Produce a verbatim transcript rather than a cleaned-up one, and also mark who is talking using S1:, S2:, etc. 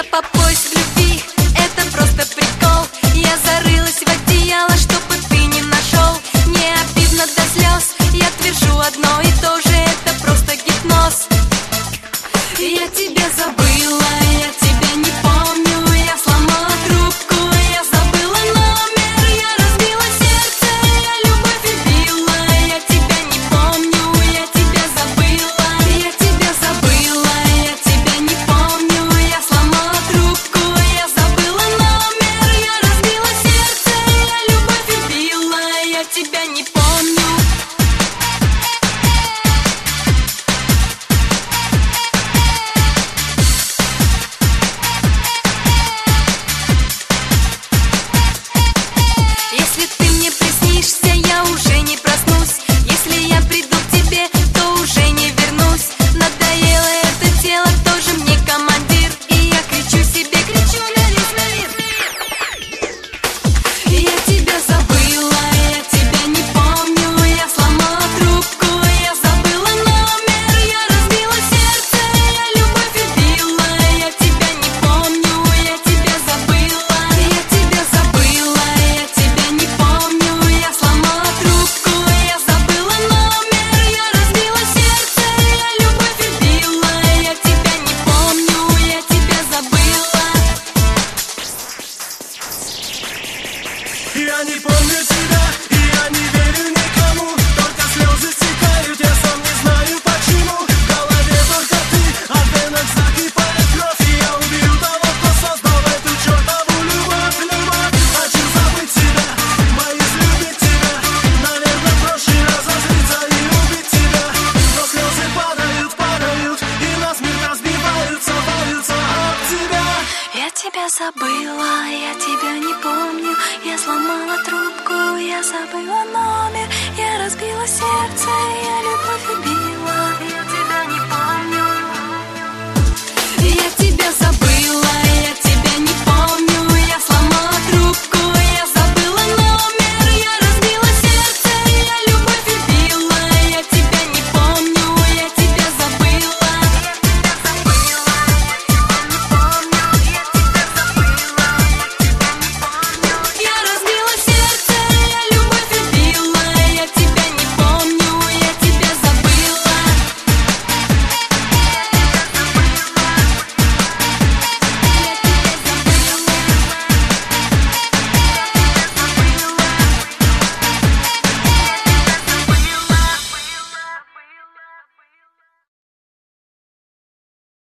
S1: Я по пояс в любви, это просто прикол. Я зарылась в одеяло, чтобы ты не нашел. Мне обидно до слез, я твержу одно и то же. Это просто гипноз. Я тебя забыла, я тебя не помню. Я сломала трубку, я забыла номер. Я разбила сердце, я любовь убила. Я тебя не помню, я тебя забыла. Я тебя забыла, я тебя не помню. Я сломала трубку, я забыла номер. Я разбила сердце, я любовь убила. Я тебя не помню. Если ты мне приснишься, я уже не проснусь. Если я приду к тебе, то уже не вернусь. Надоело это тело, тоже мне командир. И я кричу себе, кричу на весь мир. Я тебя забыла, я тебя не помню. Я сломала трубку, я забыла номер. Я разбила сердце, я любовь убила. Я тебя не помню, я тебя забыла. Я тебя забыла, я тебя не помню. Я сломала трубку, я забыла номер. Я разбила сердце, я любовь убила. Я тебя не помню, я тебя забыла.
S2: Я не помню тебя, и я не верю никому. Только слезы стекают, я сам не знаю почему. В голове только ты, а в венах закипает кровь. И я убью того, кто создал эту чертову любовь, любовь. Хочу забыть тебя, боюсь любить тебя. Наверное, проще разозлиться и убить тебя. Но слезы падают, падают, и насмерть разбиваются, валятся от тебя.
S1: Я тебя забыла, я тебя не помню. Я сломала трубку, я забыла номер. Я разбила сердце, я любовь убила. Я тебя не помню. Я тебя забыла.